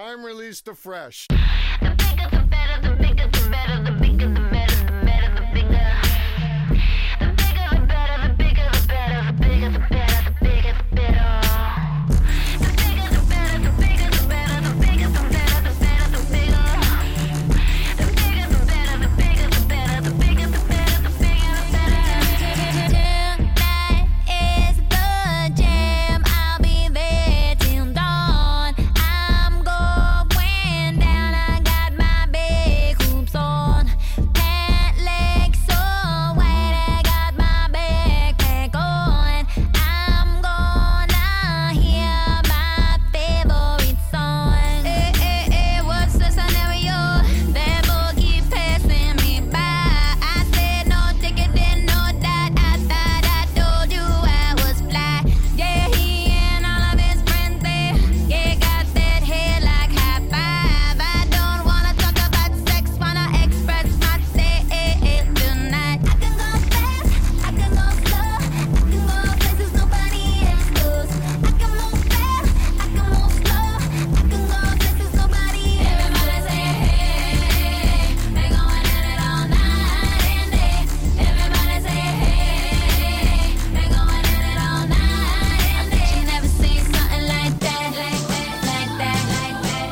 Prime release to fresh. The bigger the better, the bigger the better, the bigger the better, the better the bigger. The bigger the better, the bigger the better, the bigger the better, the bigger the better. The bigger the better, the bigger the better, the bigger the better, the better the bigger. The bigger the better, the bigger the better, the bigger the better, the bigger the better. Tonight is the jam. I'll be there till dawn. I'm going down. I got my big hoops on. Pant legs so wide. I got my backpack on. I'm gonna hear my favorite song. What's the scenario? That boy keep passing me by. I said no ticket, then no that. I thought I told you I was fly. Yeah, he and all of his friends there. Yeah, got that head like high five. I don't wanna talk about sex, wanna express myself tonight. I can go fast, I can go slow, I can go places nobody else goes. I can move fast, I can move slow, I can go places nobody else. Everybody say hey, they going at it all night and day. Everybody say hey, they going at it all night and day. You never seen something like that, like that, like that, like that.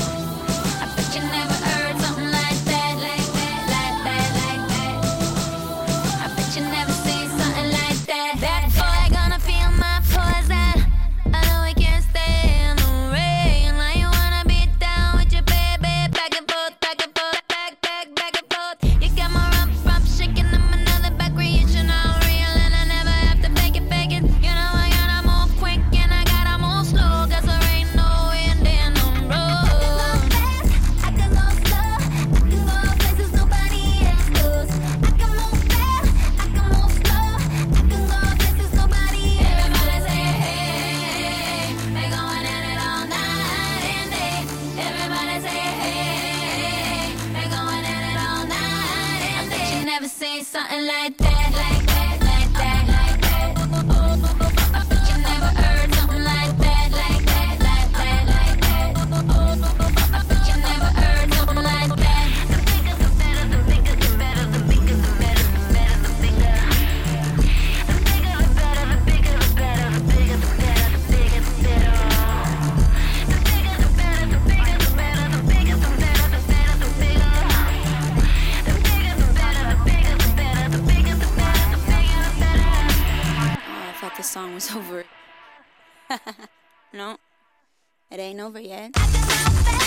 I bet you never heard something like that, like that, like that, like that. I bet you never seen something like that. That boy gonna feel my poison. I know he can't stay in the rain. Like you wanna be down with your baby, back and forth, back and forth, back and forth. You got my rump shaking, I'm another back creation, all real, and I never have to fake it. You know I gotta move quick and I gotta move slow, 'cause there ain't no wind in the road. I can go fast, I can go slow, I can go places nobody else goes. I can move fast, I can move slow, I can go places nobody else. Everybody say hey, they going at it all night and day. Everybody say hey, they going at it all night and day. I bet you never seen something like that, like that, like that, like that. I bet you never heard something like that, like that, like that, like that. I bet you never heard something like that. The bigger the better, the bigger the better, the bigger the better, the better the bigger. The bigger the better, the bigger the better, the bigger the better, the bigger the better. The bigger the better, the bigger the better, the bigger the better, the better the bigger. The bigger the better, the bigger the better, the bigger the better, the bigger the better. Oh, I thought the song was over. No, it ain't over yet. I can go fast,